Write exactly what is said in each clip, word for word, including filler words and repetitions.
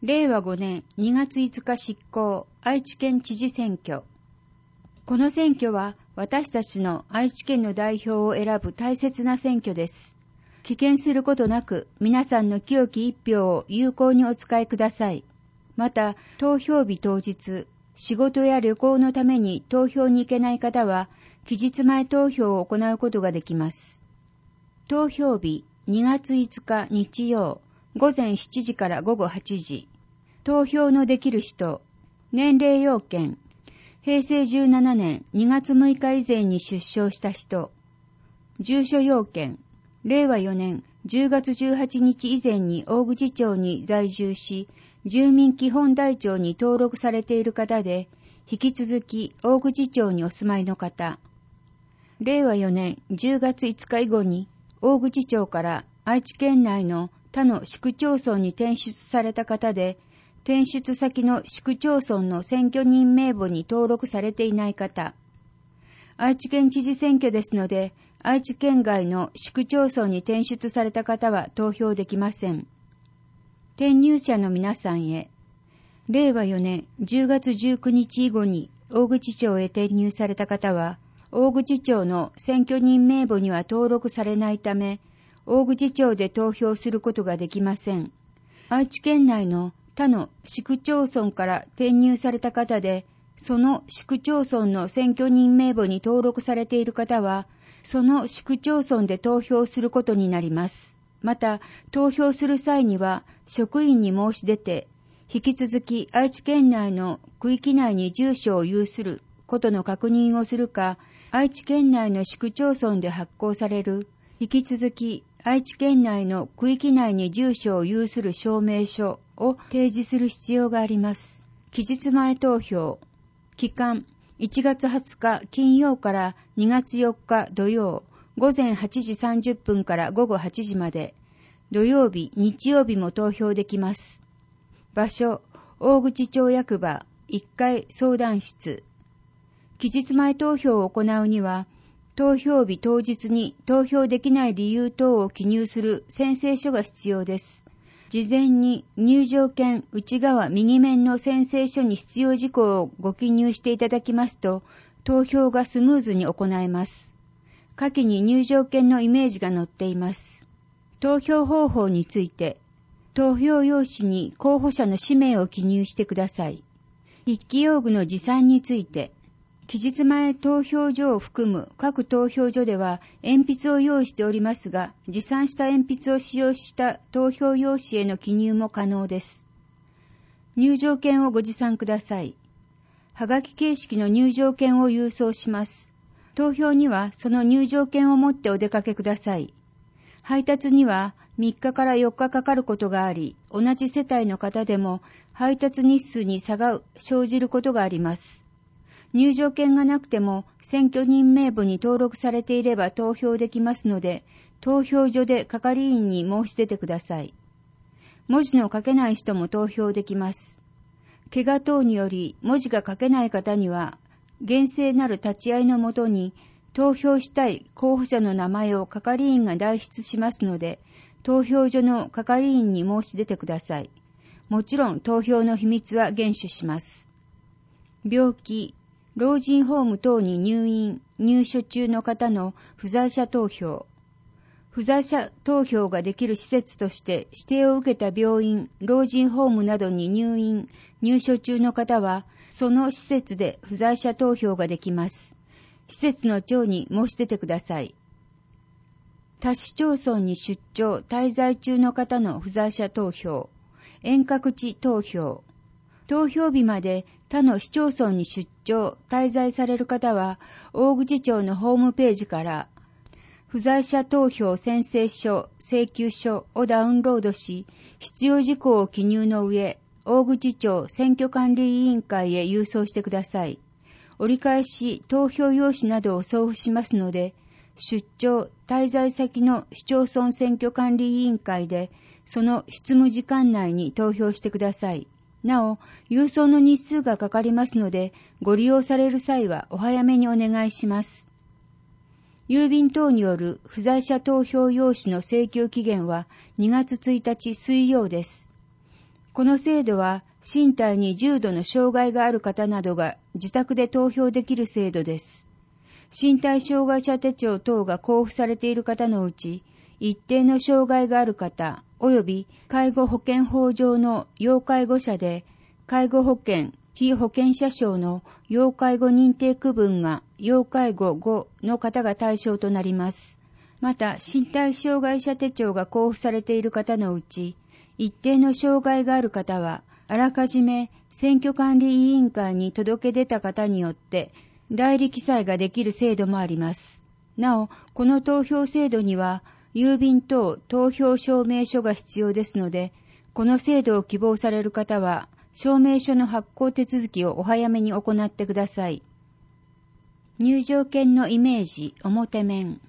れいわごねんにがついつか執行、愛知県知事選挙。この選挙は私たちの愛知県の代表を選ぶ大切な選挙です。棄権することなく皆さんの清き一票を有効にお使いください。また、投票日当日、仕事や旅行のために投票に行けない方は、期日前投票を行うことができます。投票日にがついつか日曜、ごぜんしちじからごごはちじ。投票のできる人、年齢要件、へいせいじゅうななねんにがつむいか以前に出生した人、住所要件、れいわよねんじゅうがつじゅうはちにち以前に大口町に在住し、住民基本台帳に登録されている方で、引き続き大口町にお住まいの方、れいわよねんじゅうがついつか以後に大口町から愛知県内の他の市区町村に転出された方で、転出先の市区町村の選挙人名簿に登録されていない方、愛知県知事選挙ですので、愛知県外の市区町村に転出された方は投票できません。転入者の皆さんへ、れいわよねんじゅうがつじゅうくにち以後に大口町へ転入された方は、大口町の選挙人名簿には登録されないため、大口町で投票することができません。愛知県内の他の市区町村から転入された方で、その市区町村の選挙人名簿に登録されている方は、その市区町村で投票することになります。また、投票する際には、職員に申し出て、引き続き愛知県内の区域内に住所を有することの確認をするか、愛知県内の市区町村で発行される、引き続き愛知県内の区域内に住所を有する証明書を提示する必要があります。期日前投票。期間、いちがつはつか金曜からにがつよっか土曜、ごぜんはちじさんじゅっぷんからごごはちじまで、土曜日、日曜日も投票できます。場所、大口町役場いっかい相談室。期日前投票を行うには、投票日当日に投票できない理由等を記入する宣誓書が必要です。事前に入場券内側右面の宣誓書に必要事項をご記入していただきますと、投票がスムーズに行えます。下記に入場券のイメージが載っています。投票方法について、投票用紙に候補者の氏名を記入してください。筆記用具の持参について、期日前投票所を含む各投票所では鉛筆を用意しておりますが、持参した鉛筆を使用した投票用紙への記入も可能です。入場券をご持参ください。はがき形式の入場券を郵送します。投票にはその入場券を持ってお出かけください。配達にはみっかからよっかかかることがあり、同じ世帯の方でも配達日数に差が生じることがあります。入場券がなくても選挙人名簿に登録されていれば投票できますので、投票所で係員に申し出てください。文字の書けない人も投票できます。怪我等により文字が書けない方には、厳正なる立ち会いのもとに投票したい候補者の名前を係員が代筆しますので、投票所の係員に申し出てください。もちろん投票の秘密は厳守します。病気、老人ホーム等に入院、入所中の方の不在者投票。不在者投票ができる施設として指定を受けた病院、老人ホームなどに入院、入所中の方は、その施設で不在者投票ができます。施設の長に申し出てください。他市町村に出張、滞在中の方の不在者投票。遠隔地投票。投票日まで他の市町村に出張、滞在される方は、大口町のホームページから、不在者投票宣誓書、請求書をダウンロードし、必要事項を記入の上、大口町選挙管理委員会へ郵送してください。折り返し投票用紙などを送付しますので、出張、滞在先の市町村選挙管理委員会で、その執務時間内に投票してください。なお、郵送の日数がかかりますので、ご利用される際はお早めにお願いします。郵便等による不在者投票用紙の請求期限はにがつついたち水曜です。 この制度は身体に重度の障害がある方などが自宅で投票できる制度です。身体障害者手帳等が交付されている方のうち、一定の障害がある方、及び介護保険法上の要介護者で、介護保険、被保険者証の要介護認定区分が要介護ごの方が対象となります。また、身体障害者手帳が交付されている方のうち、一定の障害がある方は、あらかじめ選挙管理委員会に届け出た方によって、代理記載ができる制度もあります。なお、この投票制度には、郵便等投票証明書が必要ですので、この制度を希望される方は、証明書の発行手続きをお早めに行ってください。入場券のイメージ、表面。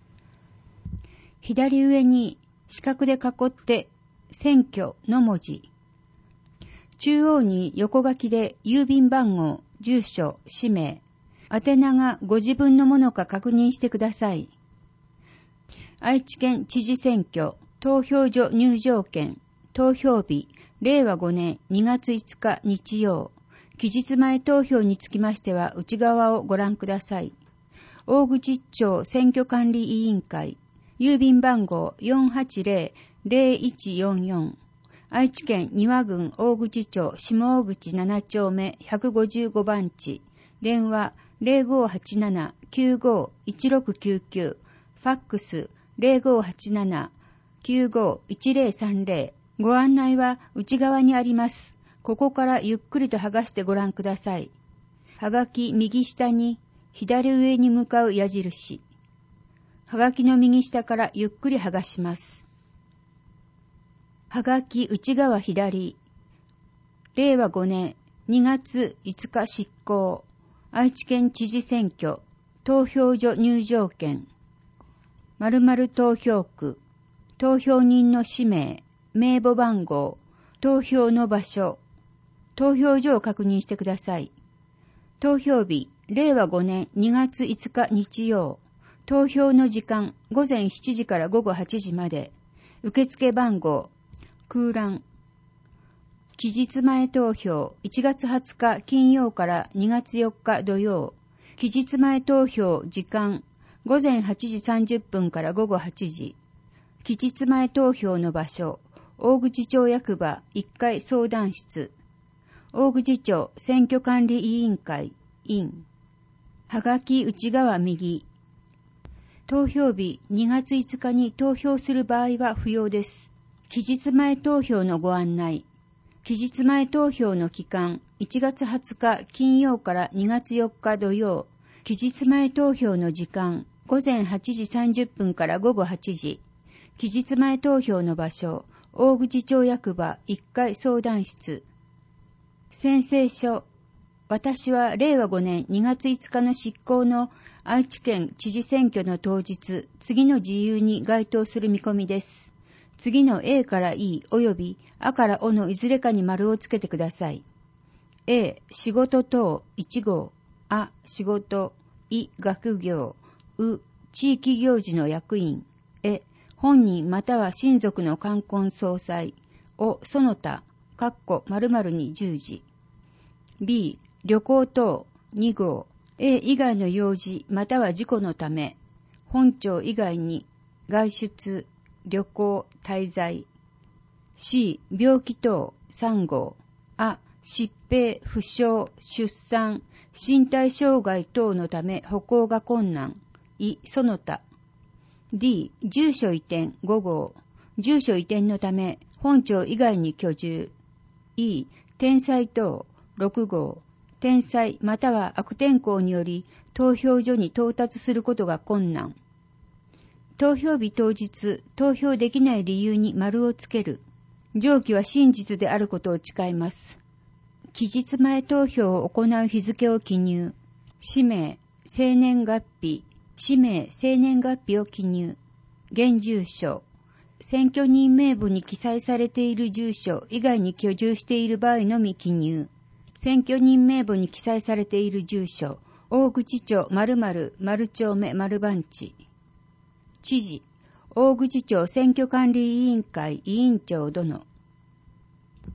左上に四角で囲って、選挙の文字。中央に横書きで郵便番号、住所、氏名。宛名がご自分のものか確認してください。愛知県知事選挙、投票所入場券、投票日、れいわごねんにがついつか日曜。期日前投票につきましては内側をご覧ください。大口町選挙管理委員会、郵便番号 よんはちぜろぜろいちよんよん。愛知県丹羽郡大口町下大口ななちょうめひゃくごじゅうごばんち。電話ゼロごはちなな きゅうごいちろくきゅうきゅう。ファックスゼロごはちなな きゅうごいちぜろさんぜろ。ご案内は内側にあります。ここからゆっくりと剥がしてご覧ください。はがき右下に左上に向かう矢印。はがきの右下からゆっくり剥がします。はがき内側左。れいわごねんにがついつか執行。愛知県知事選挙。投票所入場券。〇〇投票区。投票人の氏名。名簿番号。投票の場所。投票所を確認してください。投票日。れいわごねんにがついつか日曜。投票の時間。ごぜんしちじからごごはちじまで。受付番号。空欄。期日前投票いちがつはつか金曜からにがつよっか土曜。期日前投票時間ごぜんはちじさんじゅっぷんからごごはちじ。期日前投票の場所大口町役場いっかい相談室。大口町選挙管理委員会委員。はがき内側右。投票日にがついつかに投票する場合は不要です。期日前投票のご案内。期日前投票の期間、いちがつはつか金曜からにがつよっか土曜。期日前投票の時間、ごぜんはちじさんじゅっぷんからごごはちじ。期日前投票の場所、大口町役場いっかい相談室。宣誓書。私はれいわごねんにがついつかの執行の愛知県知事選挙の当日、次の事由に該当する見込みです。次の A から E 及び A から O のいずれかに丸をつけてください。A、仕事等いち号、A、仕事、I、学業、U、地域行事の役員、E、本人または親族の冠婚葬祭、O、その他、括弧〇〇に従事。B、旅行等に号、A 以外の用事または事故のため、本庁以外に外出、旅行、滞在。C、病気等さん号。A、疾病、負傷、出産、身体障害等のため歩行が困難。I、その他。D、住所移転ご号。住所移転のため本庁以外に居住。E、天災等ろく号。天災または悪天候により投票所に到達することが困難。投票日当日、投票できない理由に丸をつける。上記は真実であることを誓います。期日前投票を行う日付を記入。氏名、生年月日、氏名、生年月日を記入。現住所。選挙人名簿に記載されている住所以外に居住している場合のみ記入。選挙人名簿に記載されている住所、大口町〇〇〇丁目〇番地。知事、大口町選挙管理委員会委員長殿。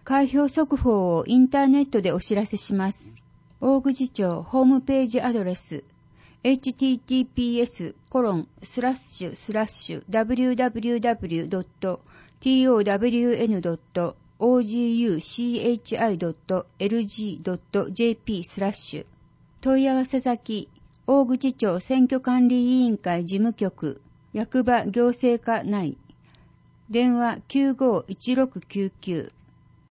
開票速報をインターネットでお知らせします。大口町ホームページアドレス エイチティーティーピーエスコロンスラッシュスラッシュダブリューダブリューダブリュードットトワンドットオージーユーシーエイチアイドットエルジードットジェーピースラッシュ問い合わせ先大口町選挙管理委員会事務局役場行政課内電話 きゅうごいちろくきゅうきゅう